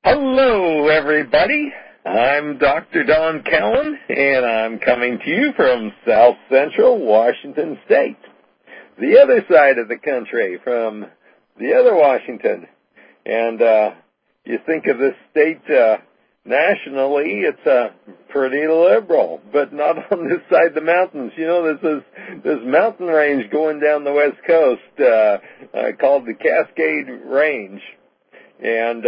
Hello, everybody. I'm Dr. Don Callan, and I'm coming to you from South Central Washington State, the other side of the country, from the other Washington. And you think of this state nationally, it's pretty liberal, but not on this side of the mountains. You know, there's this mountain range going down the west coast called the Cascade Range, and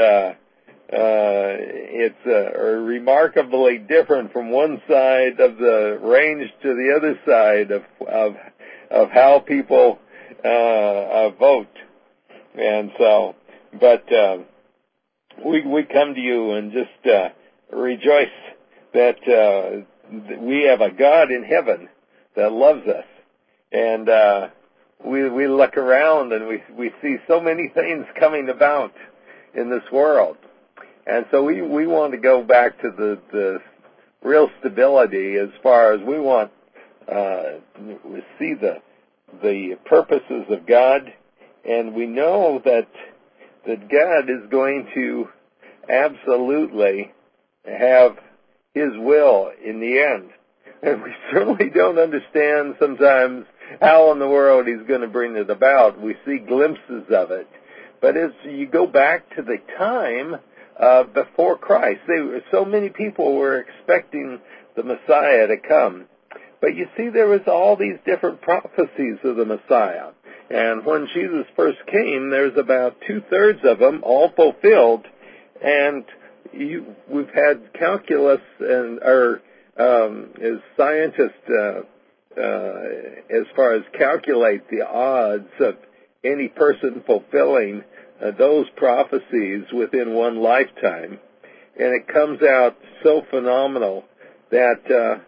it's remarkably different from one side of the range to the other side of how people vote. And so, but we come to you and just rejoice that we have a God in heaven that loves us. And we look around and we see so many things coming about in this world. And so we want to go back to the real stability as far as we want we see the purposes of God, and we know that God is going to absolutely have His will in the end. And we certainly don't understand sometimes how in the world He's going to bring it about. We see glimpses of it. But as you go back to the time before Christ, so many people were expecting the Messiah to come. But you see, there was all these different prophecies of the Messiah. And when Jesus first came, there's about 2/3 of them all fulfilled. And we've had calculus and as scientists, as far as calculate the odds of any person fulfilling those prophecies within one lifetime, and it comes out so phenomenal that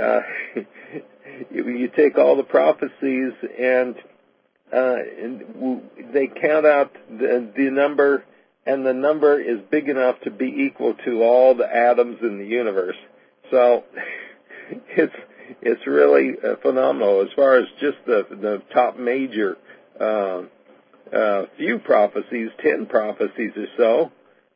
you take all the prophecies and they count out the number, and the number is big enough to be equal to all the atoms in the universe. So it's really phenomenal as far as just the top major few prophecies, 10 prophecies or so.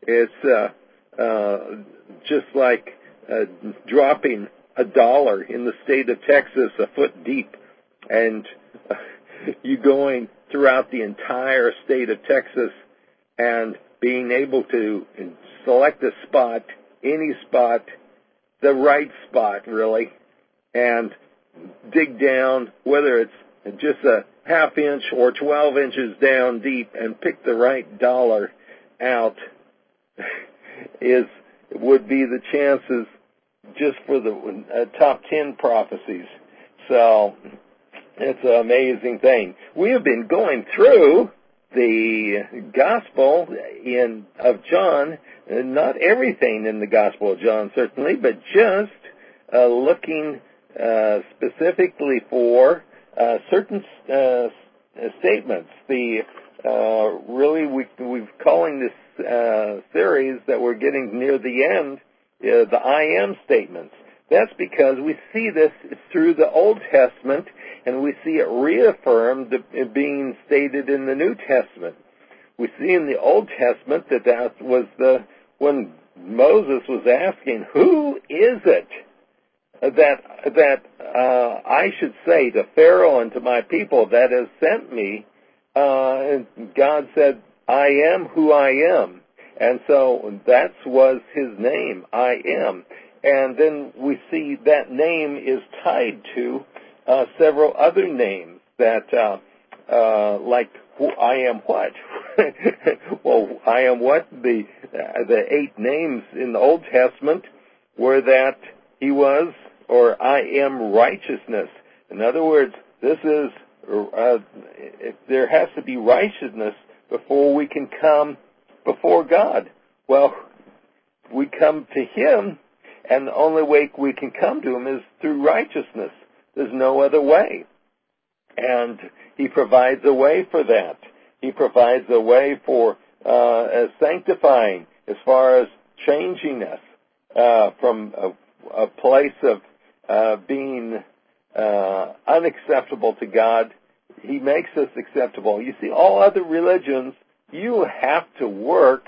It's just like dropping $1 in the state of Texas a foot deep, and you going throughout the entire state of Texas and being able to select a spot, any spot, the right spot really, and dig down, whether it's just a half inch or 12 inches down deep, and pick the right dollar out would be the chances just for the top 10 prophecies. So it's an amazing thing. We have been going through the Gospel of John, not everything in the Gospel of John certainly, but just looking specifically for certain statements. We're calling this series that we're getting near the end the I am statements. That's because we see this through the Old Testament, and we see it reaffirmed being stated in the New Testament. We see in the Old Testament that was when Moses was asking, who is it that I should say to Pharaoh and to my people that has sent me? And God said, I am who I am. And so that was his name, I am. And then we see that name is tied to several other names that, like, I am what? Well, I am what? The 8 names in the Old Testament were that he was, or I am righteousness. In other words, this is, there has to be righteousness before we can come before God. Well, we come to him, and the only way we can come to him is through righteousness. There's no other way. And he provides a way for that. He provides a way for sanctifying, as far as changing us from a place of being unacceptable to God. He makes us acceptable. You see, all other religions, you have to work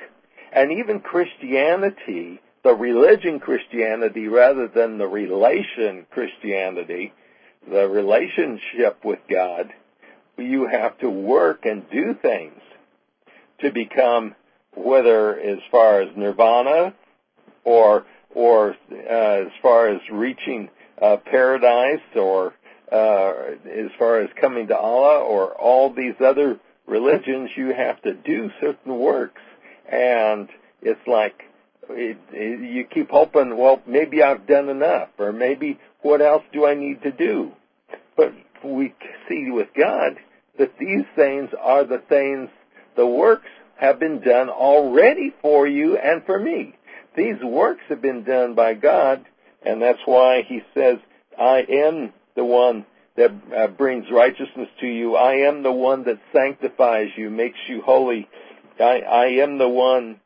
And even Christianity, the religion Christianity rather than the relation Christianity, the relationship with God, you have to work and do things to become, whether as far as nirvana or as far as reaching paradise, or as far as coming to Allah, or all these other religions, you have to do certain works. And it's like you keep hoping, well, maybe I've done enough, or maybe what else do I need to do? But we see with God that these things are the things, the works have been done already for you and for me. These works have been done by God, and that's why he says, I am the one that brings righteousness to you. I am the one that sanctifies you, makes you holy. I am the one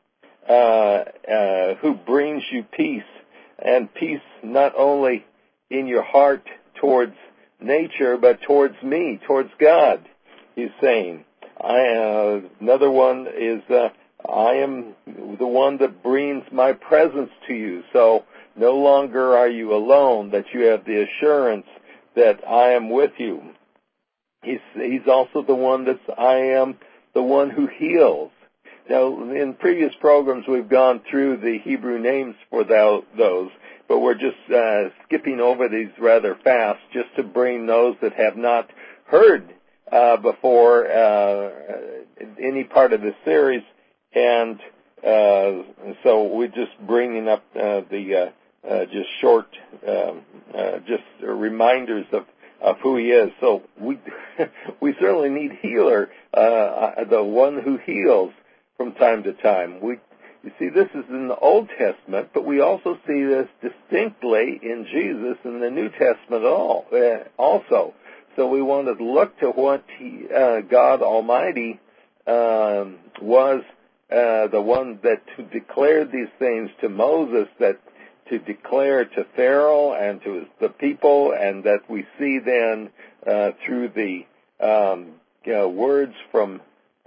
who brings you peace, and peace not only in your heart towards nature, but towards me, towards God, he's saying. Another one is, I am the one that brings my presence to you. So no longer are you alone, that you have the assurance that I am with you. He's also the one I am the one who heals. Now, in previous programs, we've gone through the Hebrew names for those, but we're just skipping over these rather fast, just to bring those that have not heard before any part of this series, and so we're just bringing up the just short, just reminders of who he is. So we certainly need healer, the one who heals from time to time. You see, this is in the Old Testament, but we also see this distinctly in Jesus in the New Testament also. So we want to look to what God Almighty was the one that declared these things to Moses, that to declare to Pharaoh and to the people, and that we see then through the words from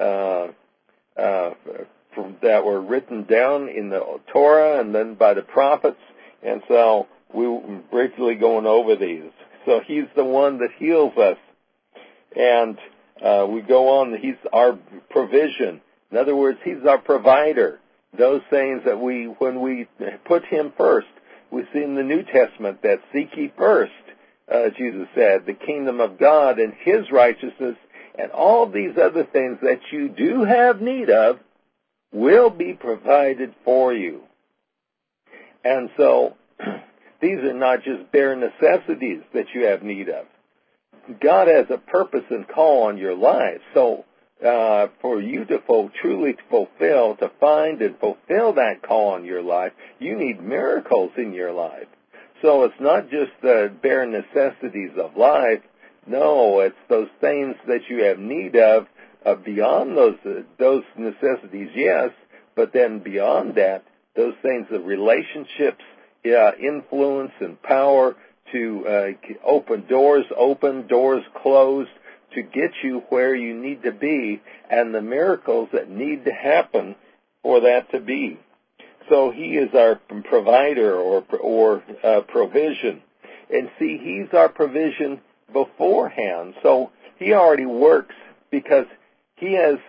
that were written down in the Torah and then by the prophets. And so we're briefly going over these. So he's the one that heals us. And we go on, he's our provision. In other words, he's our provider. Those things that when we put him first, we see in the New Testament that seek ye first, Jesus said, the kingdom of God and his righteousness, and all these other things that you do have need of will be provided for you. And so these are not just bare necessities that you have need of. God has a purpose and call on your life. So for you to truly fulfill, to find and fulfill that call on your life, you need miracles in your life. So it's not just the bare necessities of life. No, it's those things that you have need of beyond those necessities, yes, but then beyond that, those things of relationships, influence and power to open doors closed, to get you where you need to be, and the miracles that need to happen for that to be. So he is our provider or provision. And see, he's our provision beforehand. So he already works because he has,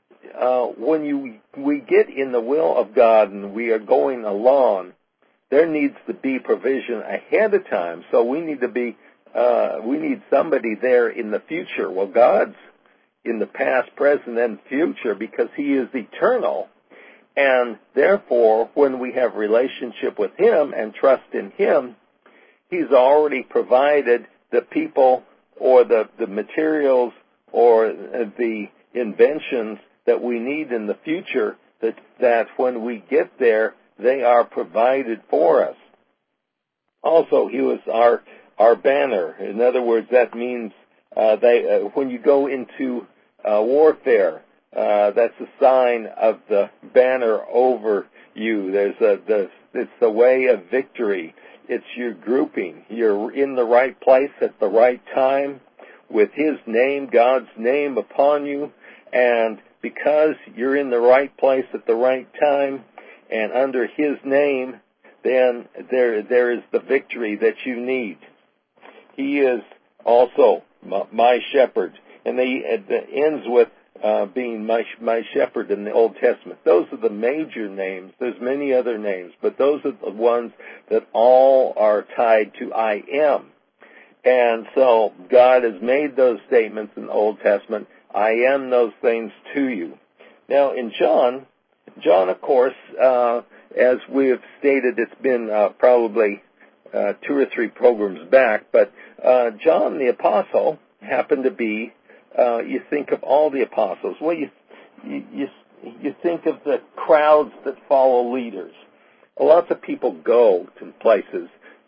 when we get in the will of God and we are going along, there needs to be provision ahead of time. So we need to be, we need somebody there in the future. Well, God's in the past, present, and future because he is eternal. And therefore, when we have relationship with him and trust in him, he's already provided the people or the materials or the inventions that we need in the future, that when we get there, they are provided for us. Also, he was our banner. In other words, that means when you go into warfare, that's a sign of the banner over you. It's the way of victory. It's your grouping. You're in the right place at the right time with his name, God's name upon you. And because you're in the right place at the right time and under His name, then there is the victory that you need. He is also my shepherd. And it ends with being my shepherd in the Old Testament. Those are the major names. There's many other names, but those are the ones that all are tied to I am. And so God has made those statements in the Old Testament. I am those things to you. Now in John, of course, as we have stated, it's been probably 2 or 3 programs back, but John the Apostle happened to be, you think of all the apostles. Well, you think of the crowds that follow leaders. Lots of people go to places,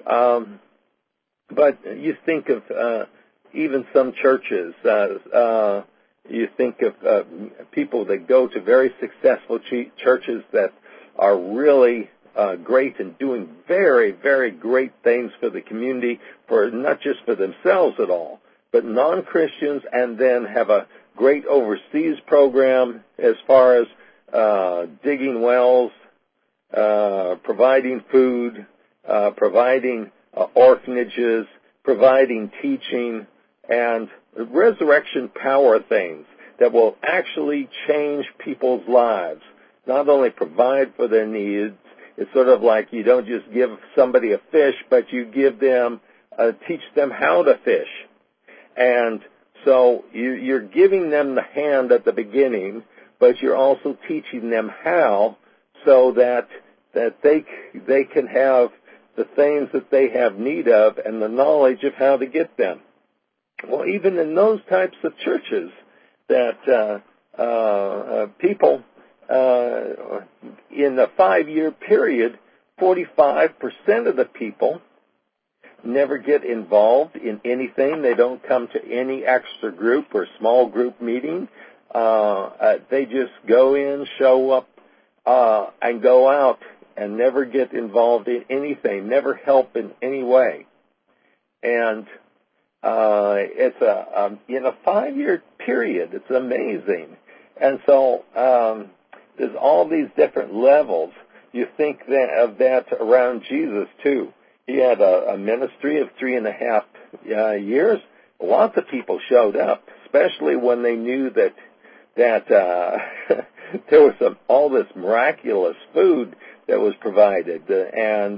but you think of even some churches. You think of people that go to very successful churches that are really great and doing very, very great things for the community, for not just for themselves at all, but non-Christians, and then have a great overseas program as far as digging wells, providing food, providing orphanages, providing teaching, and resurrection power things that will actually change people's lives. Not only provide for their needs, it's sort of like you don't just give somebody a fish, but you give them, teach them how to fish. And so you're giving them the hand at the beginning, but you're also teaching them how, so that they can have the things that they have need of and the knowledge of how to get them. Well, even in those types of churches, that people in a 5-year period, 45% of the people never get involved in anything. They don't come to any extra group or small group meeting. They just go in, show up, and go out and never get involved in anything, never help in any way. And it's in a 5-year period. It's amazing. And so there's all these different levels. You think of that around Jesus too. He had a ministry of 3.5 years. Lots of people showed up, especially when they knew that there was all this miraculous food that was provided, and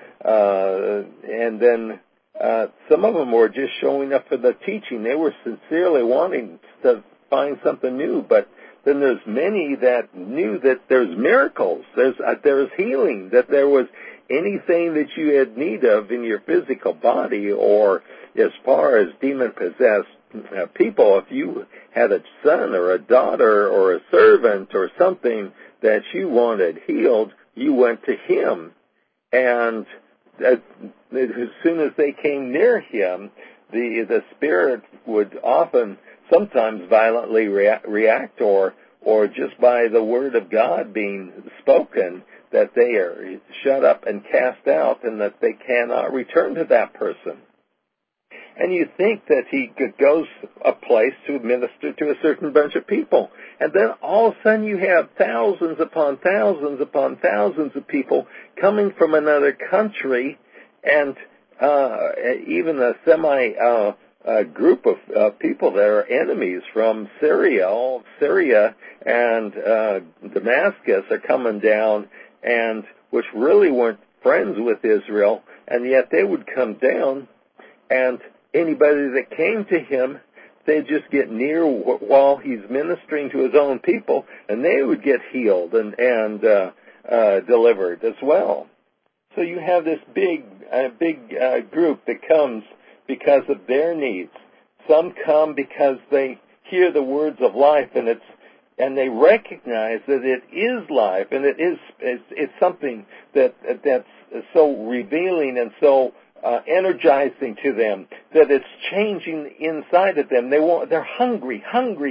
then some of them were just showing up for the teaching. They were sincerely wanting to find something new, but then there's many that knew that there's miracles, there's healing, that there was anything that you had need of in your physical body, or as far as demon-possessed people, if you had a son or a daughter or a servant or something that you wanted healed, you went to him. And as soon as they came near him, the spirit would often, sometimes violently react, or just by the word of God being spoken, that they are shut up and cast out, and that they cannot return to that person. And you think that he goes a place to minister to a certain bunch of people. And then all of a sudden you have thousands upon thousands upon thousands of people coming from another country, and even a group of people that are enemies from Syria. All of Syria and Damascus are coming down, and which really weren't friends with Israel, and yet they would come down, and anybody that came to him, they'd just get near while he's ministering to his own people, and they would get healed and delivered as well. So you have this big group that comes because of their needs. Some come because they hear the words of life, and they recognize that it is life, and it's something that's so revealing and so energizing to them, that it's changing inside of them. They're hungry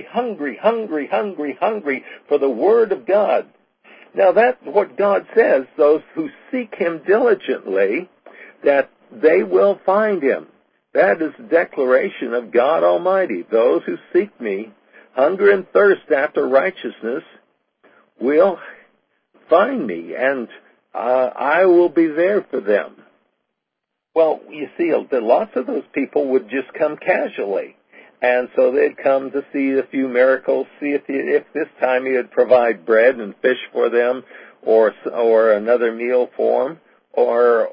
for the Word of God. Now that's what God says, those who seek Him diligently, that they will find Him. That is the declaration of God Almighty. Those who seek me hunger and thirst after righteousness will find me, and I will be there for them. Well, you see, lots of those people would just come casually. And so they'd come to see a few miracles, see if this time he would provide bread and fish for them, or another meal for them, or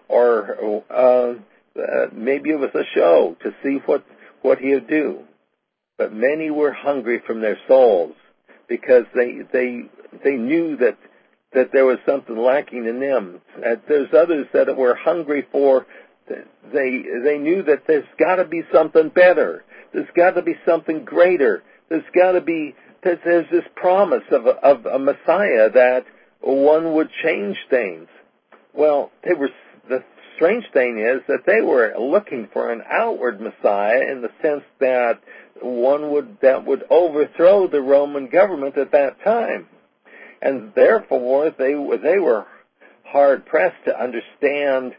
maybe it was a show to see what he would do. But many were hungry from their souls because they knew that there was something lacking in them. There's others that were hungry for. They knew that there's got to be something better. There's got to be something greater. There's this promise of a Messiah that one would change things. Well, the strange thing is that they were looking for an outward Messiah in the sense that that would overthrow the Roman government at that time. And therefore, they were hard pressed to understand.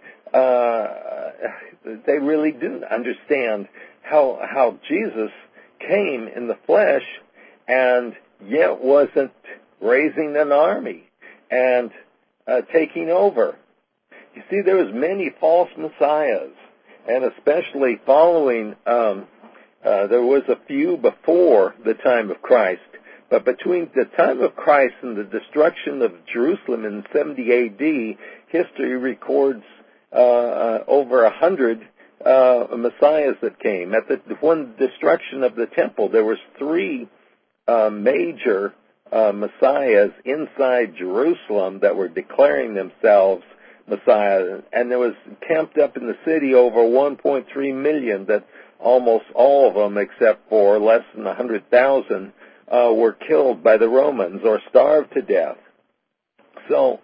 They really didn't understand how Jesus came in the flesh and yet wasn't raising an army and taking over. You see, there was many false messiahs, and especially following, there was a few before the time of Christ. But between the time of Christ and the destruction of Jerusalem in 70 A.D., history records over 100 messiahs that came. At the one destruction of the temple, there was 3 major messiahs inside Jerusalem that were declaring themselves messiah, and there was camped up in the city over 1.3 million that almost all of them, except for less than 100,000, were killed by the Romans or starved to death. So,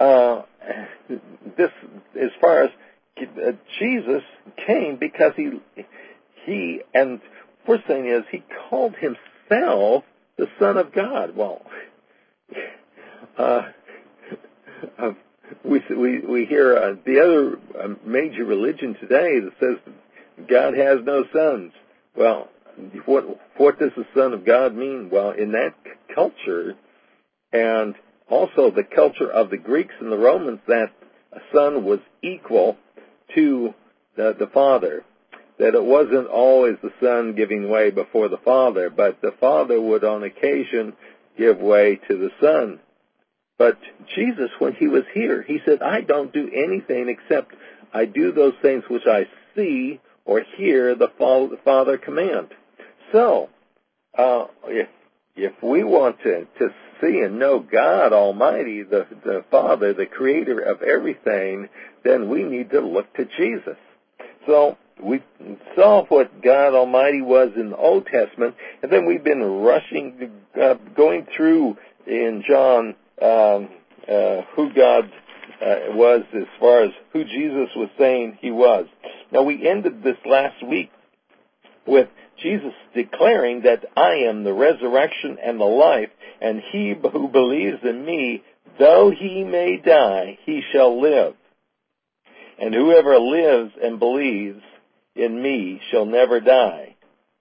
this, as far as Jesus came, because he and first thing is, he called himself the Son of God. Well, we hear the other major religion today that says God has no sons. Well, what does the Son of God mean? Well, in that culture, and also the culture of the Greeks and the Romans, that a son was equal to the Father. That it wasn't always the Son giving way before the Father, but the Father would on occasion give way to the Son. But Jesus, when he was here, he said, I don't do anything except I do those things which I see or hear the Father command. So, if we want to see and know God Almighty, the Father, the Creator of everything, then we need to look to Jesus. So, we saw what God Almighty was in the Old Testament, and then we've been going through in John, who God was as far as who Jesus was saying he was. Now, we ended this last week with Jesus declaring that I am the resurrection and the life, and he who believes in me, though he may die, he shall live. And whoever lives and believes in me shall never die.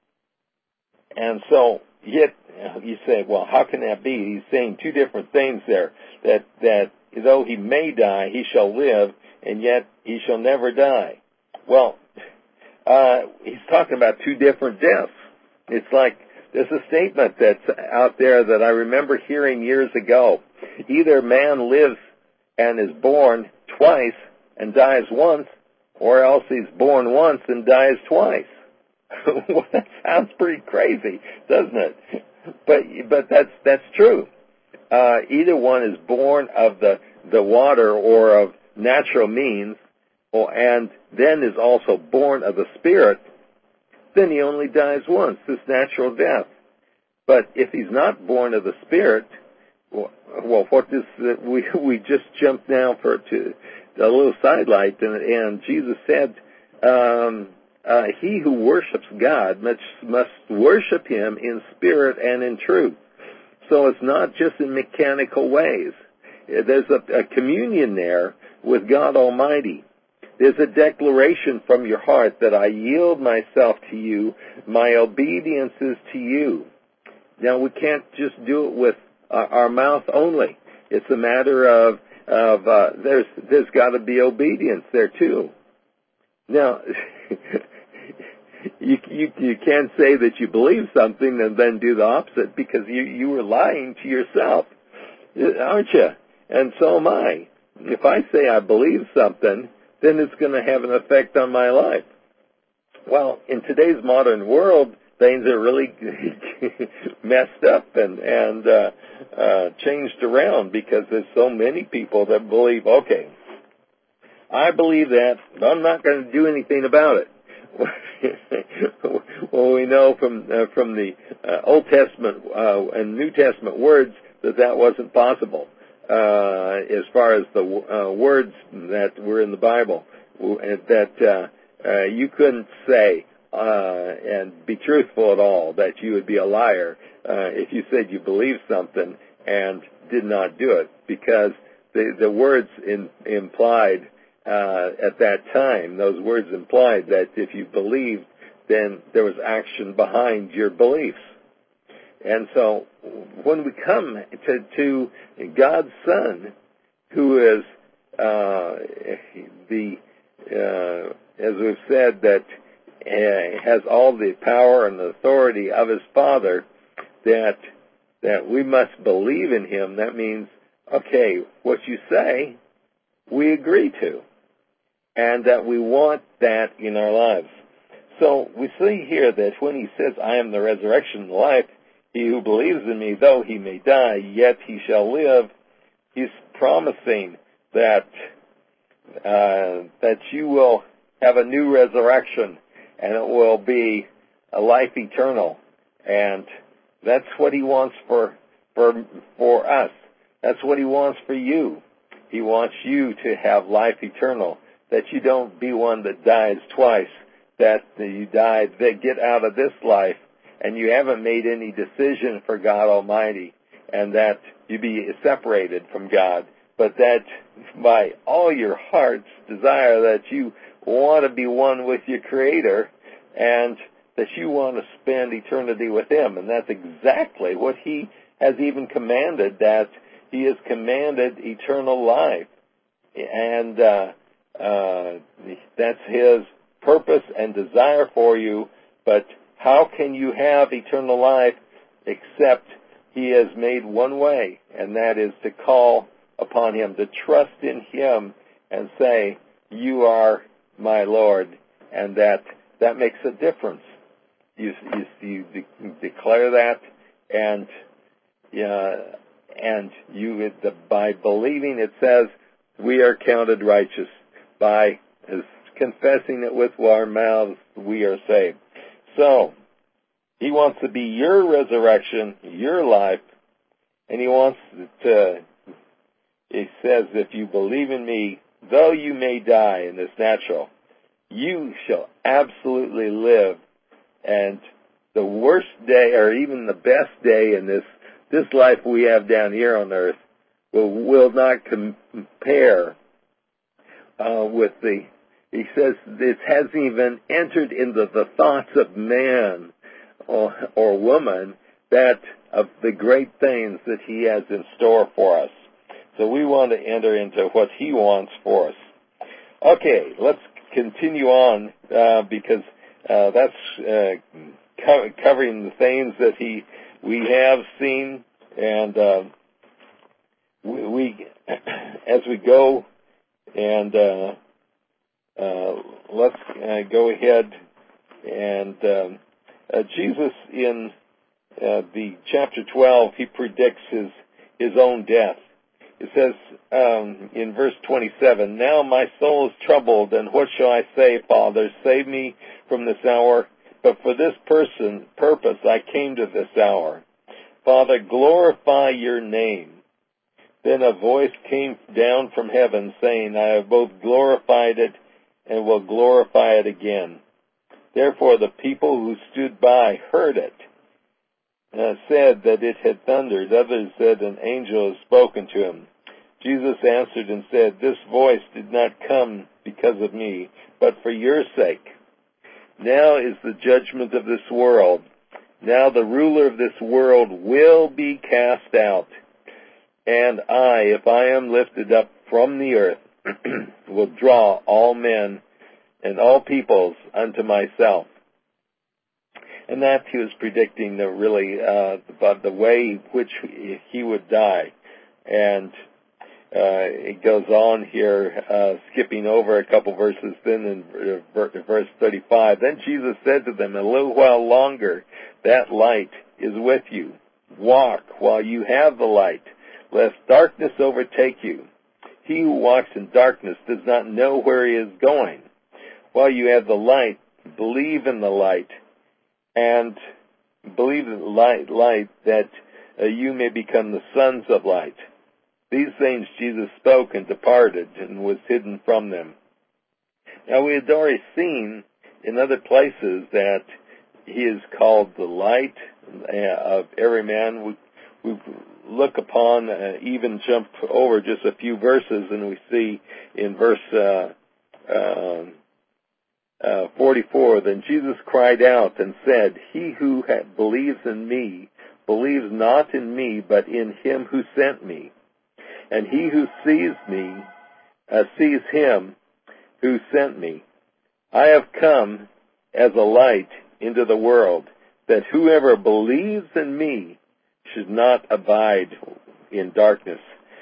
And so, yet, you say, well, how can that be? He's saying two different things there. That though he may die, he shall live, and yet he shall never die. Well, he's talking about two different deaths. It's like, there's a statement that's out there that I remember hearing years ago. Either man lives and is born twice and dies once, or else he's born once and dies twice. Well, that sounds pretty crazy, doesn't it? But that's true. Either one is born of the water or of natural means, and then is also born of the Spirit, then he only dies once, this natural death. But if he's not born of the Spirit, well, what does we just jumped now to a little sidelight, and Jesus said, he who worships God must worship him in spirit and in truth. So it's not just in mechanical ways. There's a communion there with God Almighty. There's a declaration from your heart that I yield myself to you, my obedience is to you. Now, we can't just do it with our mouth only. It's a matter of there's got to be obedience there too. Now, you can't say that you believe something and then do the opposite, because you were lying to yourself, aren't you? And so am I. If I say I believe something, then it's going to have an effect on my life. Well, in today's modern world, things are really messed up and changed around, because there's so many people that believe, okay, I believe that, but I'm not going to do anything about it. Well, we know from the Old Testament and New Testament words that wasn't possible as far as the words that were in the Bible, that you couldn't say and be truthful at all, that you would be a liar if you said you believed something and did not do it, because the words implied at that time, those words implied that if you believed, then there was action behind your beliefs. And so when we come to God's Son, who is as we've said, that has all the power and the authority of his Father, that we must believe in him. That means, okay, what you say, we agree to, and that we want that in our lives. So we see here that when he says, I am the resurrection and the life, he who believes in me, though he may die, yet he shall live, he's promising that you will have a new resurrection, and it will be a life eternal. And that's what he wants for us. That's what he wants for you. He wants you to have life eternal, that you don't be one that dies twice, that you die, that get out of this life, and you haven't made any decision for God Almighty, and that you be separated from God, but that by all your heart's desire that you want to be one with your Creator, and that you want to spend eternity with Him. And that's exactly what He has even commanded, that He has commanded eternal life. And that's His purpose and desire for you. But how can you have eternal life except He has made one way, and that is to call upon Him, to trust in Him and say, you are my Lord, and that makes a difference. You declare that, and you, by believing, it says, we are counted righteous. By confessing it with our mouths, we are saved. So, He wants to be your resurrection, your life, and He wants to, He says, if you believe in me, though you may die in this natural, you shall absolutely live. And the worst day, or even the best day in this life we have down here on earth, will not compare with he says, it hasn't even entered into the thoughts of man or woman, that of the great things that He has in store for us. So we want to enter into what He wants for us. Okay, let's continue on, because that's covering the things that we have seen, and we as we go, and let's go ahead, and Jesus in the chapter 12, He predicts his own death. It says in verse 27, now my soul is troubled, and what shall I say, Father? Save me from this hour. But for this purpose I came to this hour. Father, glorify your name. Then a voice came down from heaven, saying, I have both glorified it and will glorify it again. Therefore the people who stood by heard it, said that it had thundered. Others said an angel has spoken to him. Jesus answered and said, this voice did not come because of me, but for your sake. Now is the judgment of this world. Now the ruler of this world will be cast out. And I, if I am lifted up from the earth, will draw all men and all peoples unto myself. And that he was predicting about the way which he would die. And it goes on here, skipping over a couple verses, then in verse 35. Then Jesus said to them, a little while longer, that light is with you. Walk while you have the light, lest darkness overtake you. He who walks in darkness does not know where he is going. While you have the light, believe in the light, and believe in the light that you may become the sons of light. These things Jesus spoke and departed and was hidden from them. Now we had already seen in other places that he is called the light of every man. We look upon, even jump over just a few verses, and we see in verse 44, then Jesus cried out and said, he who believes in me believes not in me, but in him who sent me. And he who sees me sees him who sent me. I have come as a light into the world, that whoever believes in me should not abide in darkness.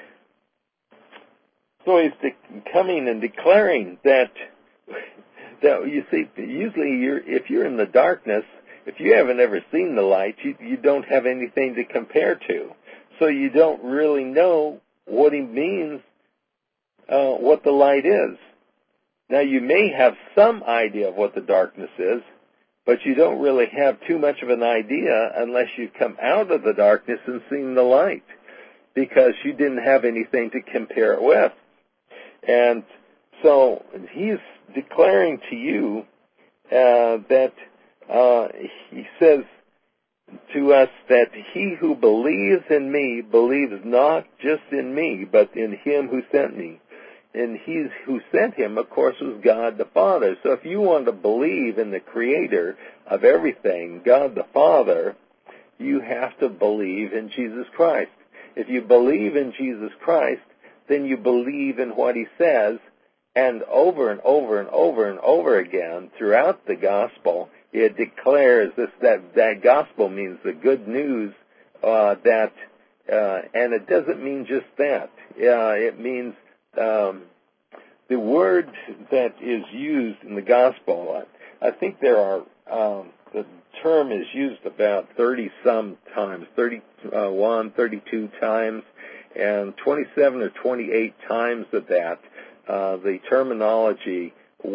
So he's coming and declaring that you see, usually if you're in the darkness, if you haven't ever seen the light, you don't have anything to compare to. So you don't really know what he means, what the light is. Now you may have some idea of what the darkness is, but you don't really have too much of an idea unless you come out of the darkness and seen the light, because you didn't have anything to compare it with. And so he's declaring to you that he says to us that he who believes in me believes not just in me, but in him who sent me. And he who sent him, of course, was God the Father. So if you want to believe in the Creator of everything, God the Father, you have to believe in Jesus Christ. If you believe in Jesus Christ, then you believe in what he says, and over and over and over and over again throughout the gospel, it declares that gospel means the good news and it doesn't mean just that. It means the word that is used in the gospel. I think there are the term is used about 30-some times, 31, 32 times, and 27 or 28 times of that. The terminology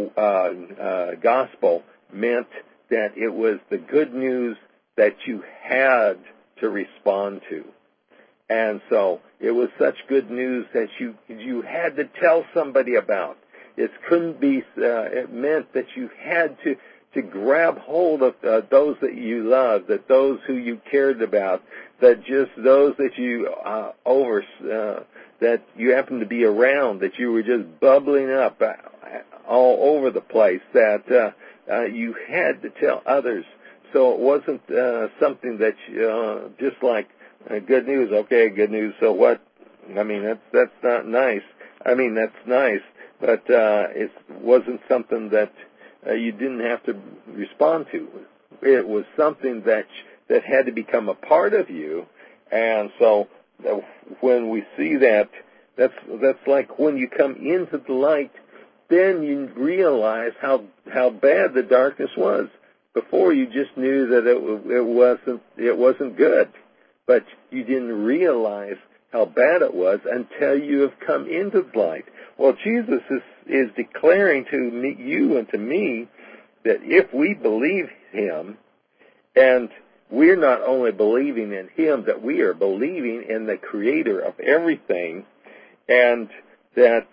gospel meant that it was the good news that you had to respond to. And so it was such good news that you had to tell somebody about. It couldn't be, it meant that you had to grab hold of those that you loved, that those who you cared about, that just those that you that you happened to be around, that you were just bubbling up all over the place, that you had to tell others. So it wasn't something that just like good news. Okay, good news. So what? I mean, that's not nice. I mean, that's nice, but it wasn't something that you didn't have to respond to. It was something that had to become a part of you. And so when we see that, that's like when you come into the light, then you realize how bad the darkness was. Before, you just knew that it wasn't good, but you didn't realize how bad it was until you have come into the light. Well, Jesus is declaring to you and to me that if we believe him, and we're not only believing in him, that we are believing in the Creator of everything, and that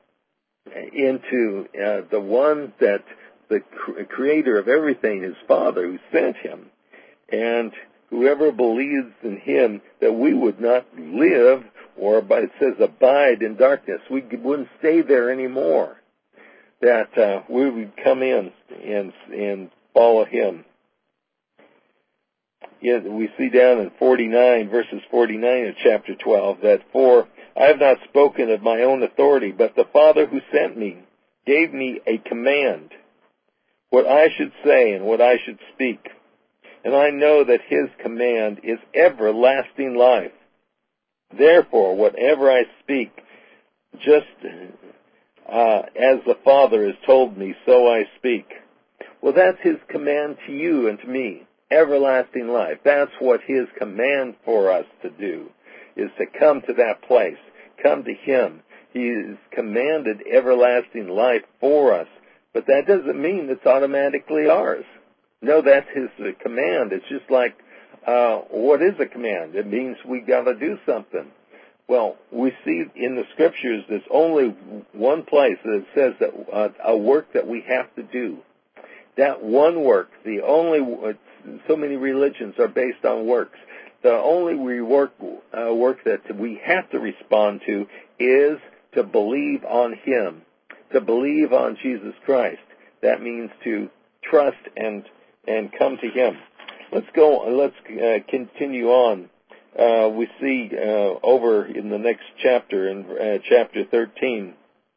into the one that the Creator of everything, his Father, who sent him, and whoever believes in him, that we would not live, or but it says abide in darkness. We wouldn't stay there anymore. That we would come in and follow him. we see down in 49, verses 49 of chapter 12, that for I have not spoken of my own authority, but the Father who sent me gave me a command, what I should say and what I should speak. And I know that his command is everlasting life. Therefore, whatever I speak, just as the Father has told me, so I speak. Well, that's his command to you and to me, everlasting life. That's what his command for us to do, is to come to that place, come to him. He has commanded everlasting life for us, but that doesn't mean it's automatically ours. No, that's his command. It's just like, what is a command? It means we got to do something. Well, we see in the scriptures there's only one place that it says that a work that we have to do. That one work, so many religions are based on works. The only work that we have to respond to is to believe on him, to believe on Jesus Christ. That means to trust and come to him. Let's continue on. We see over in the next chapter, in chapter 13,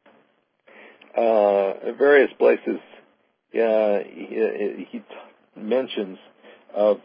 various places he mentions of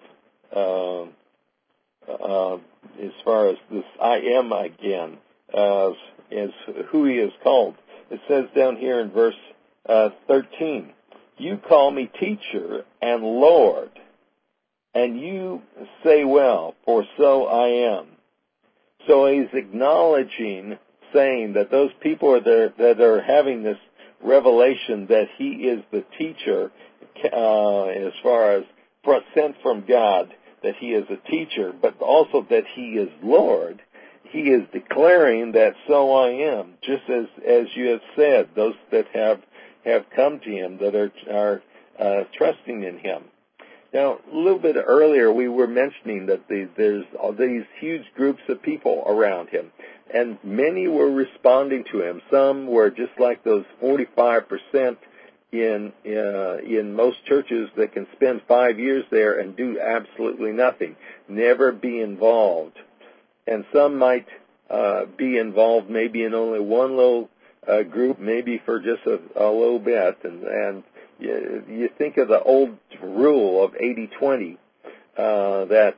as far as this I am again, as who he is called. It says down here in verse 13, you call me teacher and Lord, and you say well, for so I am. So he's acknowledging, saying that those people that are having this revelation that he is the teacher, as far as sent from God, that he is a teacher, but also that he is Lord. He is declaring that so I am, just as you have said, those that have come to him, that are trusting in him. Now, a little bit earlier, we were mentioning that there's these huge groups of people around him, and many were responding to him. Some were just like those 45% in most churches that can spend 5 years there and do absolutely nothing, never be involved. And some might be involved maybe in only one little group, maybe for just a little bit, and you think of the old rule of 80-20, that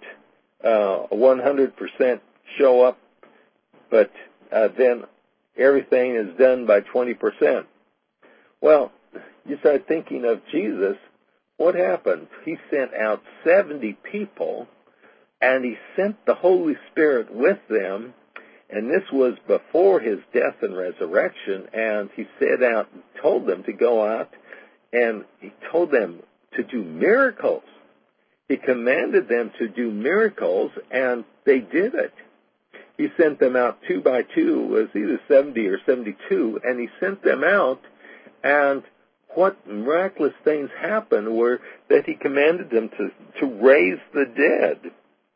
100% show up, but then everything is done by 20%. Well, you start thinking of Jesus. What happened? He sent out 70 people, and he sent the Holy Spirit with them, and this was before his death and resurrection, and he told them to go out, and he told them to do miracles. He commanded them to do miracles, and they did it. He sent them out 2 by 2, it was either 70 or 72, and he sent them out, and what miraculous things happened were that he commanded them to raise the dead.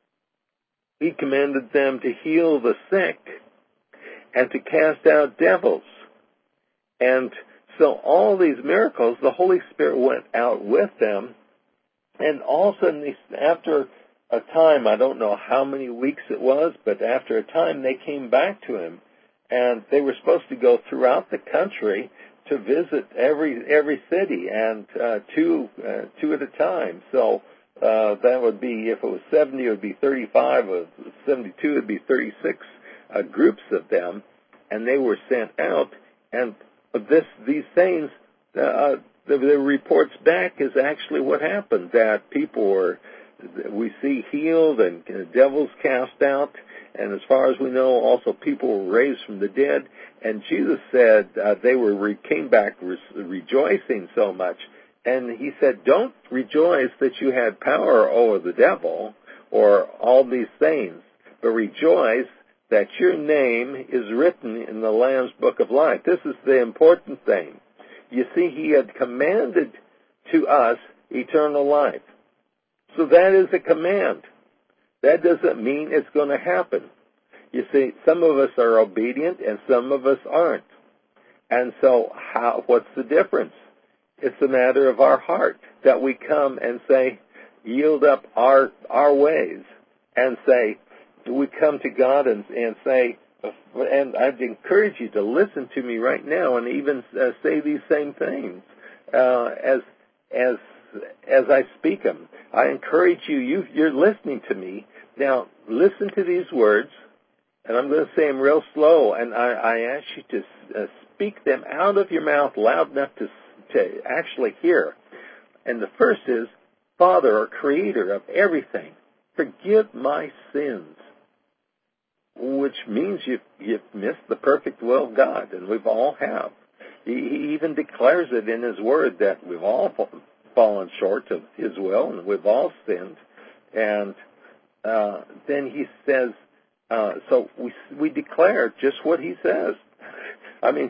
He commanded them to heal the sick and to cast out devils. And so all these miracles, the Holy Spirit went out with them, and all of a sudden, after a time, I don't know how many weeks it was, but after a time they came back to him, and they were supposed to go throughout the country to visit every city, and two at a time. So that would be, if it was 70, it would be 35. If it was 72, it would be 36 groups of them, and they were sent out. And these things, the reports back is actually what happened, that people were, we see, healed and devils cast out, and as far as we know, also people were raised from the dead. And Jesus said they came back rejoicing so much. And he said, don't rejoice that you had power over the devil or all these things, but rejoice that your name is written in the Lamb's Book of Life. This is the important thing. You see, he had commanded to us eternal life. So that is a command. That doesn't mean it's going to happen. You see, some of us are obedient and some of us aren't. And so what's the difference? It's a matter of our heart, that we come and say, yield up our ways and say, we come to God and say, and I'd encourage you to listen to me right now and even say these same things as I speak them. I encourage you're listening to me. Now, listen to these words, and I'm going to say them real slow, and I ask you to speak them out of your mouth loud enough to actually hear. And the first is, Father or Creator of everything, forgive my sins, which means you've missed the perfect will of God, and we've all have. He even declares it in His Word that we've all fallen short of His will, and we've all sinned. And then He says, so we declare just what He says. I mean,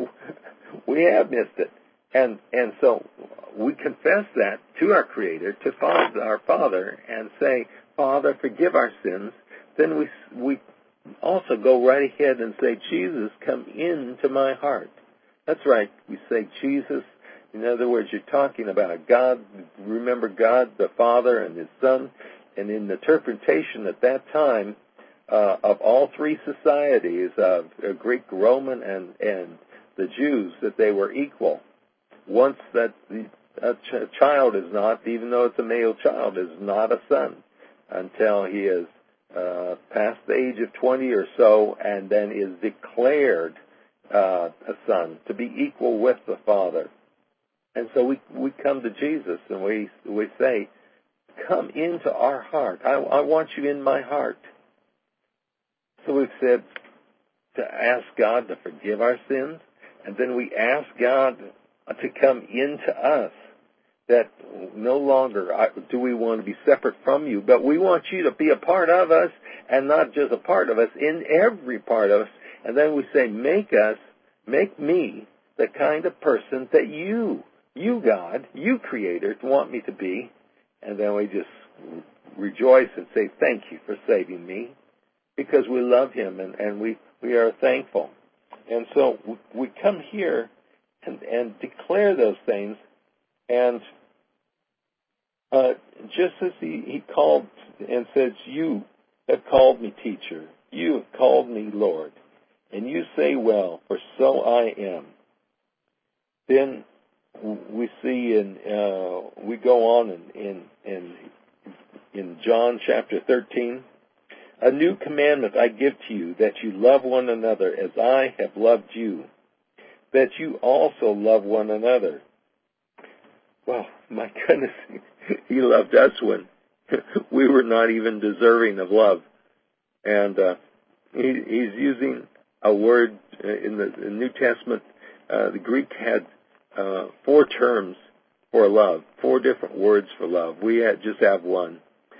we have missed it. And so we confess that to our Creator, to our Father, and say, Father, forgive our sins. Then we also go right ahead and say, Jesus, come into my heart. That's right. We say, Jesus. In other words, you're talking about God. Remember God, the Father, and His Son. And in the interpretation at that time of all three societies, of Greek, Roman, and the Jews, that they were equal. Once that a child is not, even though it's a male child, is not a son until he is past the age of 20 or so, and then is declared a son, to be equal with the Father. And so we come to Jesus and we say, come into our heart. I want you in my heart. So we've said to ask God to forgive our sins, and then we ask God to come into us, that no longer do we want to be separate from you, but we want you to be a part of us, and not just a part of us, in every part of us. And then we say, make me the kind of person that you God, you Creator, want me to be. And then we just rejoice and say, thank you for saving me, because we love Him and we are thankful. And so we come here and declare those things, and just as he called and says, you have called me teacher, you have called me Lord, and you say, well, for so I am. Then we see we go on in John chapter 13, a new commandment I give to you, that you love one another as I have loved you, that you also love one another. Well, my goodness, He loved us when we were not even deserving of love. And he's using a word in the New Testament. The Greek had 4 terms for love, 4 different words for love. We just have one.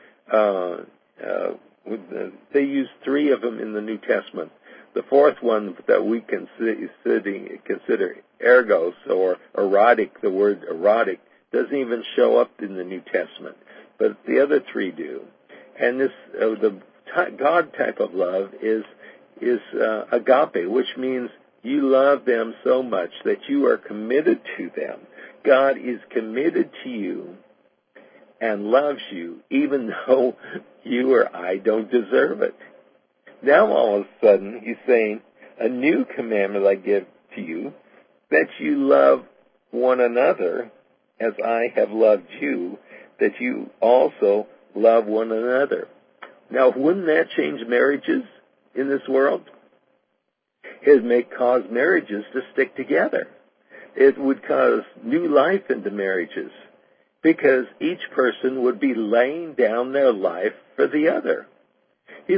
They use 3 of them in the New Testament. The 4th one that we consider ergos, or erotic, the word erotic, doesn't even show up in the New Testament, but the other 3 do. And this the God type of love is agape, which means you love them so much that you are committed to them. God is committed to you and loves you, even though you or I don't deserve it. Now all of a sudden, He's saying, a new commandment I give to you, that you love one another as I have loved you, that you also love one another. Now, wouldn't that change marriages in this world? It may cause marriages to stick together. It would cause new life into marriages, because each person would be laying down their life for the other. We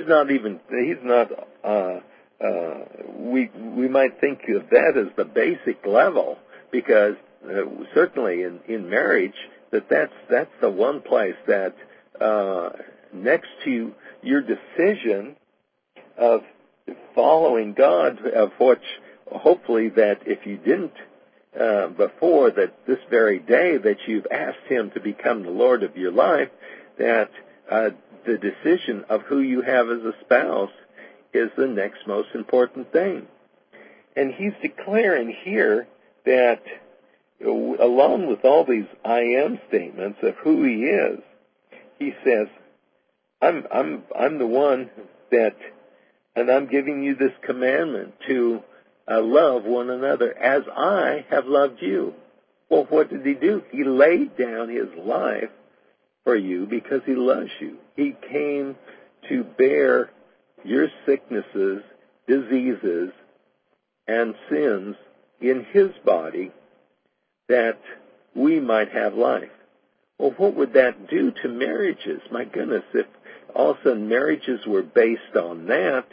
might think of that as the basic level, because certainly in marriage, that's the one place that next to your decision of following God, of which hopefully that if you didn't before, that this very day that you've asked Him to become the Lord of your life, that the decision of who you have as a spouse is the next most important thing. And He's declaring here that, along with all these I am statements of who He is, he says, I'm the one that, and I'm giving you this commandment to love one another as I have loved you. Well, what did he do? He laid down his life for you because he loves you. He came to bear your sicknesses, diseases, and sins in his body that we might have life. Well, what would that do to marriages? My goodness, if all of a sudden marriages were based on that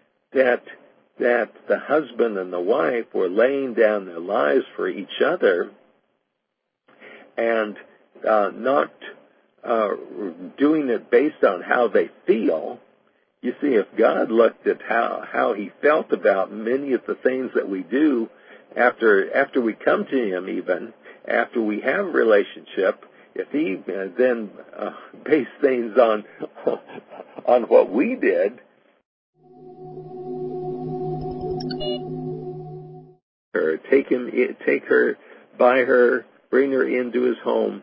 the husband and the wife were laying down their lives for each other and not doing it based on how they feel. You see, if God looked at how he felt about many of the things that we do after we come to him, even after we have a relationship, if he then based things on what we did, take her, buy her, bring her into his home,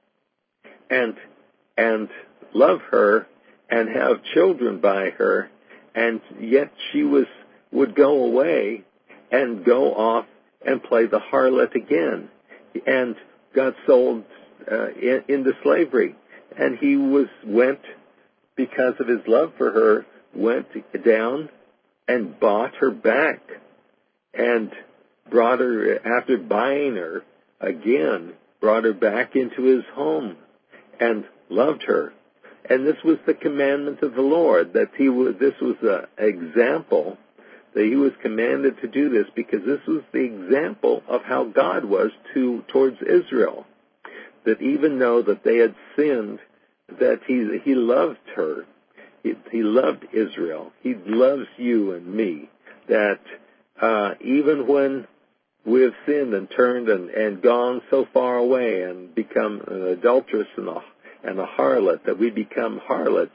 and love her, and have children by her, and yet she would go away and go off and play the harlot again, and got sold into slavery. And he went, because of his love for her, went down and bought her back, and brought her, after buying her again, brought her back into his home and loved her. And this was the commandment of the Lord, that this was an example, that he was commanded to do this, because this was the example of how God was towards Israel. That even though that they had sinned, that he loved her. He loved Israel. He loves you and me. That even when we've sinned and turned and gone so far away and become an adulteress and a harlot, that we become harlots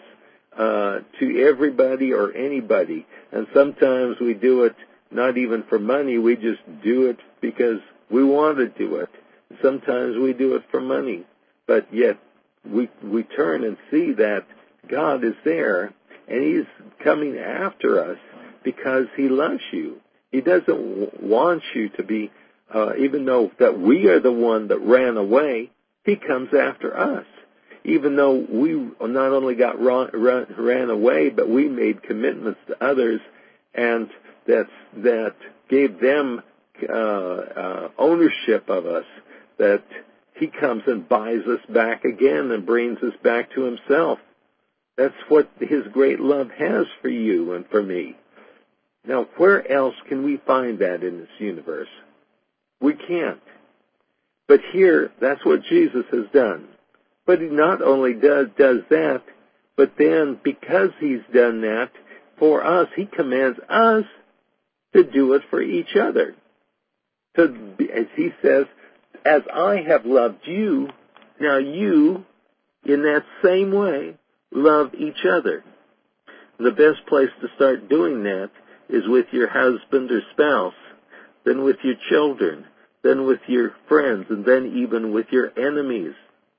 to everybody or anybody. And sometimes we do it not even for money. We just do it because we want to do it. Sometimes we do it for money. But yet we turn and see that God is there, and he's coming after us because he loves you. He doesn't want you to be, even though that we are the one that ran away, he comes after us. Even though we not only ran away, but we made commitments to others, and that gave them ownership of us, that he comes and buys us back again and brings us back to himself. That's what his great love has for you and for me. Now, where else can we find that in this universe? We can't. But here, that's what Jesus has done. But he not only does that, but then because he's done that for us, he commands us to do it for each other. So, as he says, as I have loved you, now you, in that same way, love each other. The best place to start doing that is with your husband or spouse, then with your children, then with your friends, and then even with your enemies.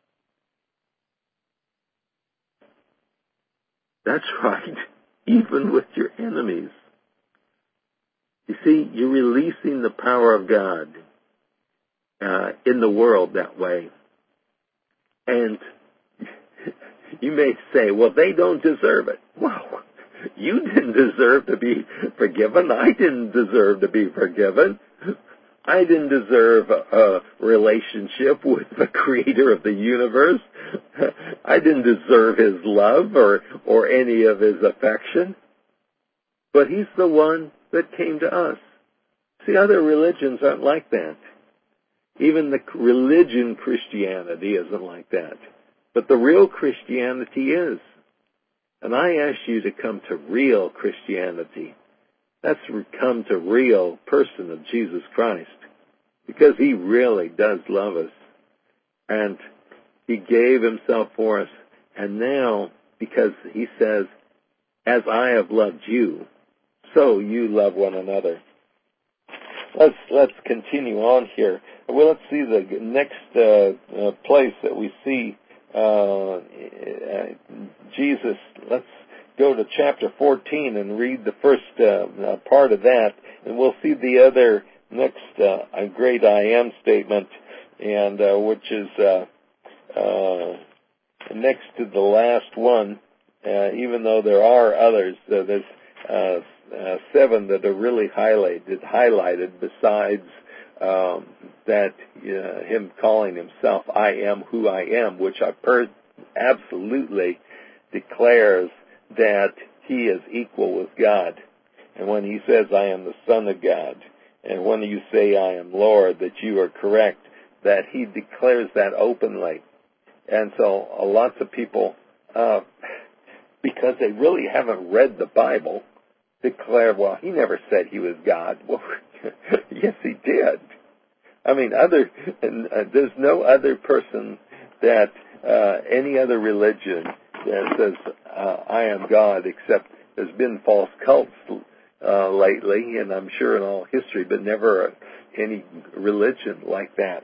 That's right, even with your enemies. You see, you're releasing the power of God in the world that way. And you may say, well, they don't deserve it. Well, you didn't deserve to be forgiven. I didn't deserve to be forgiven. I didn't deserve a relationship with the creator of the universe. I didn't deserve his love or any of his affection. But he's the one that came to us. See, other religions aren't like that. Even the religion Christianity isn't like that. But the real Christianity is. And I ask you to come to real Christianity. That's come to real person of Jesus Christ. Because he really does love us. And he gave himself for us. And now, because he says, as I have loved you, so you love one another. Let's continue on here. Well, let's see the next place that we see Jesus. Let's go to chapter 14 and read the first part of that, and we'll see the other next great I am statement, and which is next to the last one. Even though there are others, there's 7 that are really highlighted besides that him calling himself I am who I am, which I've heard absolutely declares that he is equal with God. And when he says I am the Son of God, and when you say I am Lord, that you are correct, that he declares that openly. And so lots of people, because they really haven't read the Bible, declare, well, he never said he was God. Well, yes, he did. I mean, there's no other person that any other religion that says I am God, except there's been false cults lately, and I'm sure in all history, but never any religion like that.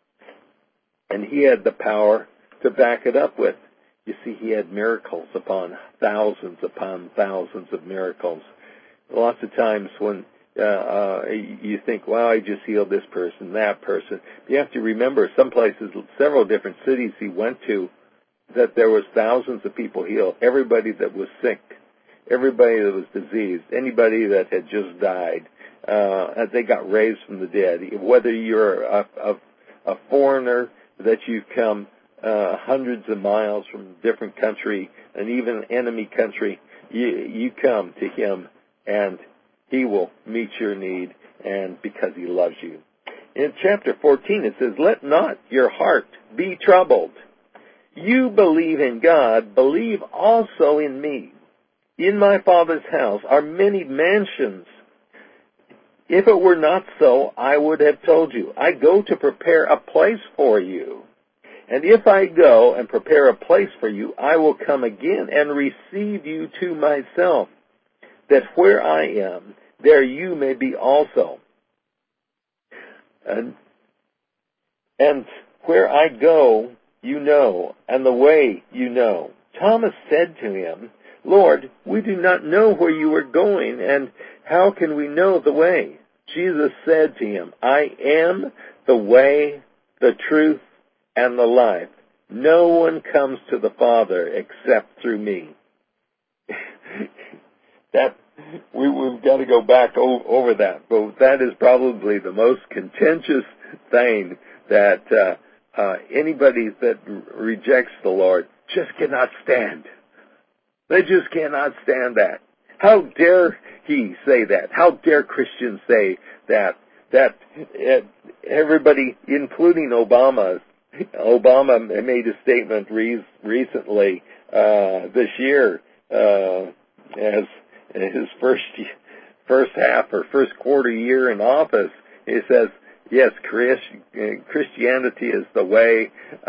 And he had the power to back it up with. You see, he had miracles upon thousands of miracles. Lots of times when you think, wow, I just healed this person, that person. You have to remember some places, several different cities he went to, that there was thousands of people healed. Everybody that was sick, everybody that was diseased, anybody that had just died, they got raised from the dead. Whether you're a foreigner that you've come hundreds of miles from a different country, and even enemy country, you come to him and he will meet your need, and because he loves you. In chapter 14 it says, let not your heart be troubled. You believe in God, believe also in me. In my Father's house are many mansions. If it were not so, I would have told you. I go to prepare a place for you. And if I go and prepare a place for you, I will come again and receive you to myself, that where I am, there you may be also. And where I go, you know, and the way you know. Thomas said to him, Lord, we do not know where you are going, and how can we know the way? Jesus said to him, I am the way, the truth, and the life. No one comes to the Father except through me. We've got to go back over that, but that is probably the most contentious thing that anybody that rejects the Lord just cannot stand. They just cannot stand that. How dare he say that? How dare Christians say that? That everybody, including Obama made a statement recently this year as his first half or first quarter year in office. He says, yes, Christianity is the way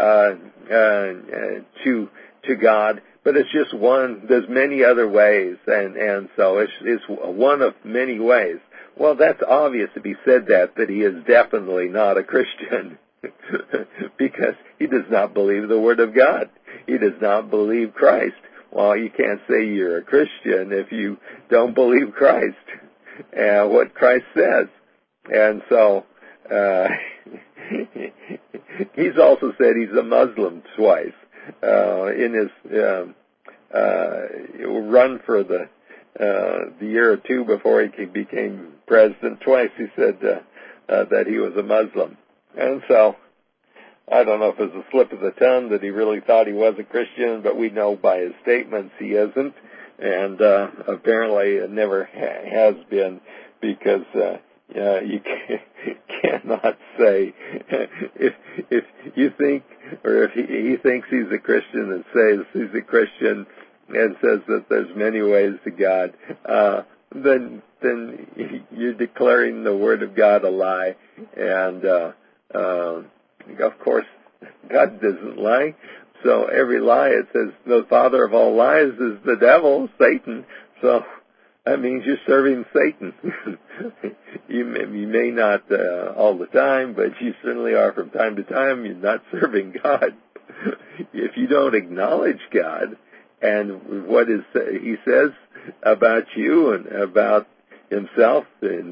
to God, but it's just one. There's many other ways, and so it's one of many ways. Well, that's obvious if he said that he is definitely not a Christian, because he does not believe the Word of God. He does not believe Christ. Well, you can't say you're a Christian if you don't believe Christ and what Christ says. And so he's also said he's a Muslim twice in his run for the year or two before he became president. Twice he said that he was a Muslim. And so I don't know if it was a slip of the tongue that he really thought he was a Christian, but we know by his statements he isn't, and apparently it never has been, because you cannot say if you think, or if he thinks he's a Christian and says he's a Christian and says that there's many ways to God, then you're declaring the Word of God a lie, and of course, God doesn't lie. So every lie, it says the father of all lies is the devil, Satan. So that means you're serving Satan. You may not all the time, but you certainly are from time to time. You're not serving God. if you don't acknowledge God and what He says about you and about Himself, and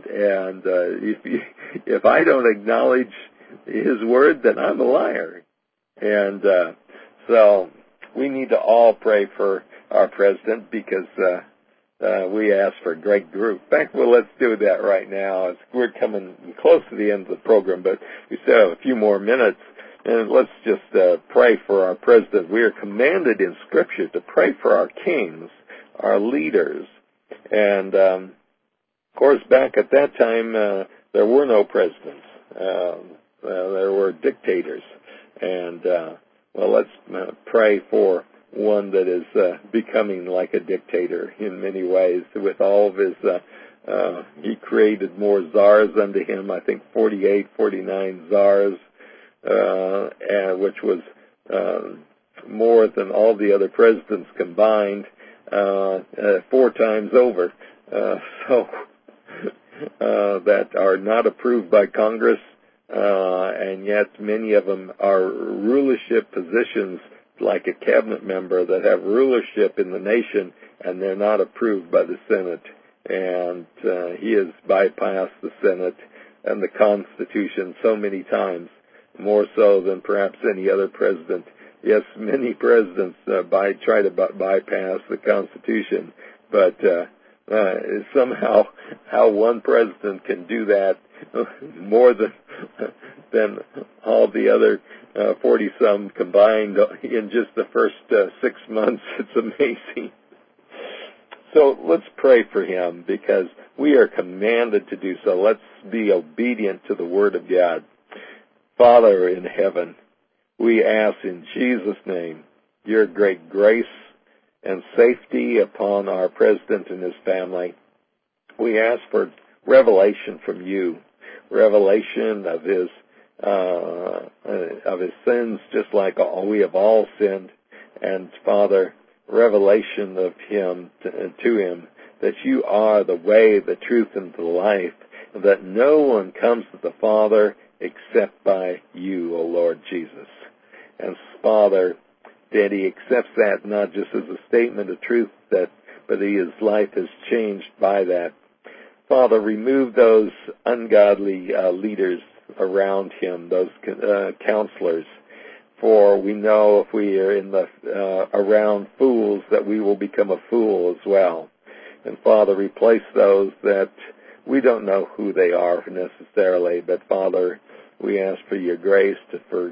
if I don't acknowledge His word, then I'm a liar. And so we need to all pray for our president, because we asked for a great group. In fact, well, let's do that right now. We're coming close to the end of the program, but we still have a few more minutes. And let's just pray for our president. We are commanded in Scripture to pray for our kings, our leaders. And, of course, back at that time, there were no presidents. There were dictators. And, well, let's pray for one that is becoming like a dictator in many ways. With all of his, he created more czars unto him, I think 48, 49 czars, which was more than all the other presidents combined, 4 times over. That are not approved by Congress, and yet many of them are rulership positions, like a cabinet member, that have rulership in the nation, and they're not approved by the Senate. And he has bypassed the Senate and the Constitution so many times, more so than perhaps any other president. Yes, many presidents try to bypass the Constitution, but somehow how one president can do that more than all the other 40-some combined in just the first 6 months, it's amazing. So let's pray for him, because we are commanded to do so. Let's be obedient to the Word of God. Father in heaven, we ask in Jesus' name your great grace and safety upon our president and his family. We ask for revelation from you, revelation of his sins, just like we have all sinned, and Father, revelation of him to him, that you are the way, the truth, and the life, and that no one comes to the Father except by you, O Lord Jesus. And Father, that he accepts that not just as a statement of truth, but his life is changed by that. Father, remove those ungodly leaders around him, those counselors. For we know if we are in the around fools, that we will become a fool as well. And Father, replace those that we don't know who they are necessarily, but Father, we ask for your grace to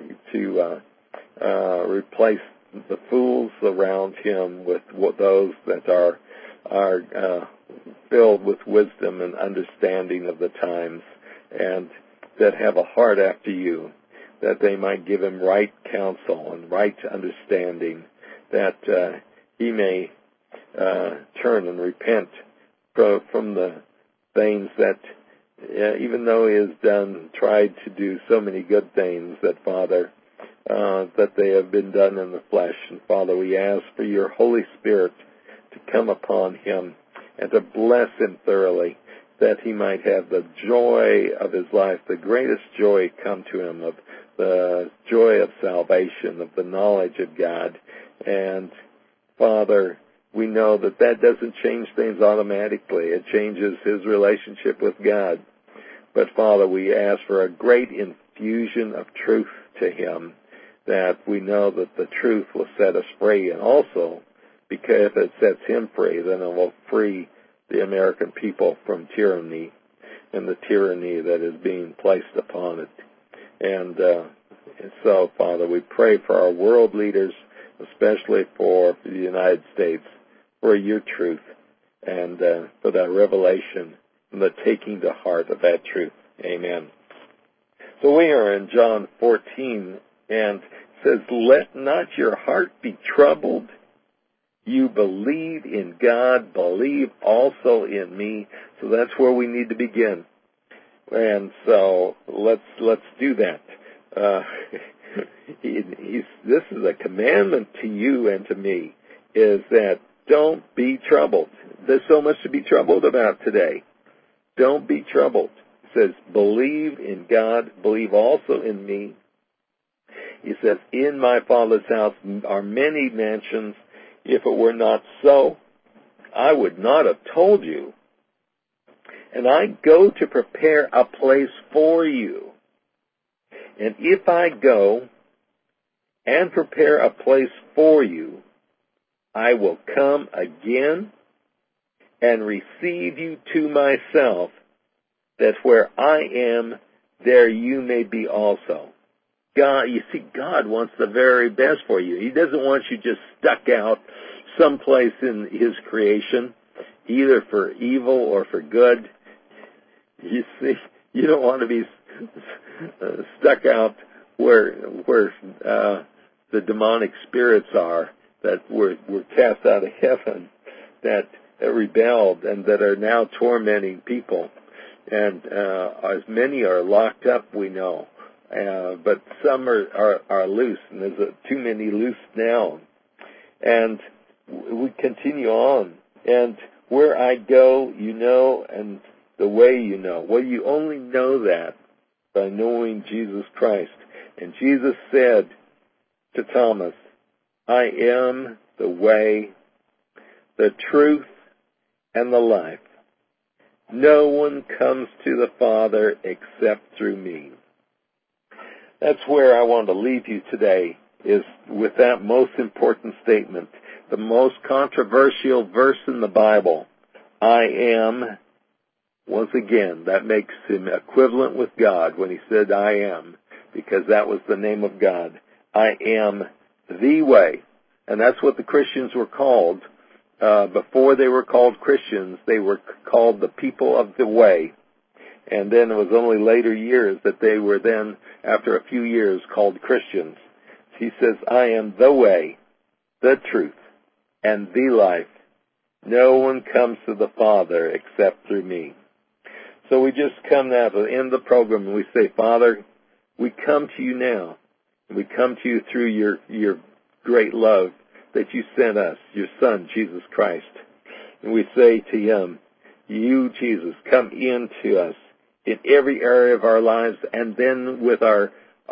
replace the fools around him with those that are filled with wisdom and understanding of the times, and that have a heart after you, that they might give him right counsel and right understanding, that he may turn and repent from the things that, even though he has tried to do so many good things, that Father, that they have been done in the flesh. And Father, we ask for your Holy Spirit to come upon him and to bless him thoroughly, that he might have the joy of his life, the greatest joy come to him, of the joy of salvation, of the knowledge of God. And Father, we know that doesn't change things automatically. It changes his relationship with God. But Father, we ask for a great infusion of truth to him, that we know that the truth will set us free. And also, because if it sets him free, then it will free the American people from tyranny and the tyranny that is being placed upon it. And so, Father, we pray for our world leaders, especially for the United States, for your truth and for that revelation and the taking to heart of that truth. Amen. So we are in John 14, and it says, "Let not your heart be troubled. You believe in God, believe also in me." So that's where we need to begin. And so let's do that. This is a commandment to you and to me, is that don't be troubled. There's so much to be troubled about today. Don't be troubled. It says, believe in God, believe also in me. He says, in my Father's house are many mansions. If it were not so, I would not have told you. And I go to prepare a place for you. And if I go and prepare a place for you, I will come again and receive you to myself, that where I am, there you may be also. God, you see, God wants the very best for you. He doesn't want you just stuck out someplace in His creation, either for evil or for good. You see, you don't want to be stuck out where the demonic spirits are that were cast out of heaven, that rebelled and that are now tormenting people. And as many are locked up, we know. But some are loose, and there's too many loose now. And we continue on. And where I go, you know, and the way you know. Well, you only know that by knowing Jesus Christ. And Jesus said to Thomas, I am the way, the truth, and the life. No one comes to the Father except through me. That's where I want to leave you today, is with that most important statement, the most controversial verse in the Bible. I am, once again, that makes him equivalent with God when he said I am, because that was the name of God. I am the way. And that's what the Christians were called. Before they were called Christians, they were called the people of the way. And then it was only later years that they were then, after a few years, called Christians. He says, I am the way, the truth, and the life. No one comes to the Father except through me. So we just come now to the end of the program and we say, Father, we come to you now. And we come to you through your great love that you sent us, your Son, Jesus Christ. And we say to him, you, Jesus, come into us in every area of our lives, and then with our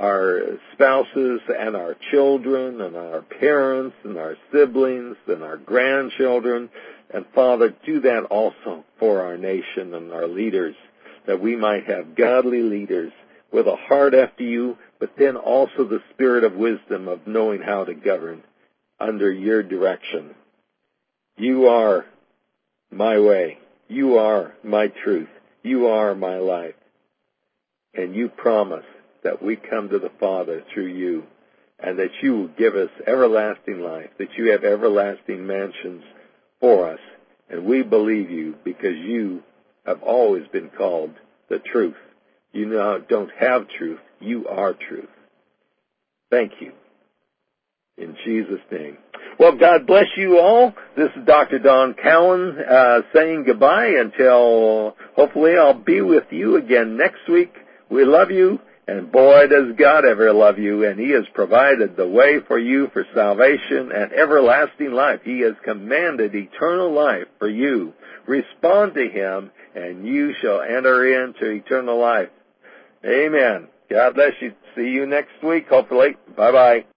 spouses and our children and our parents and our siblings and our grandchildren. And Father, do that also for our nation and our leaders, that we might have godly leaders with a heart after you, but then also the spirit of wisdom of knowing how to govern under your direction. You are my way. You are my truth. You are my life. And you promise that we come to the Father through you, and that you will give us everlasting life, that you have everlasting mansions for us. And we believe you because you have always been called the truth. You now don't have truth. You are truth. Thank you. In Jesus' name. Well, God bless you all. This is Dr. Don Cowan saying goodbye until hopefully I'll be with you again next week. We love you, and boy, does God ever love you, and He has provided the way for you for salvation and everlasting life. He has commanded eternal life for you. Respond to Him, and you shall enter into eternal life. Amen. God bless you. See you next week, hopefully. Bye-bye.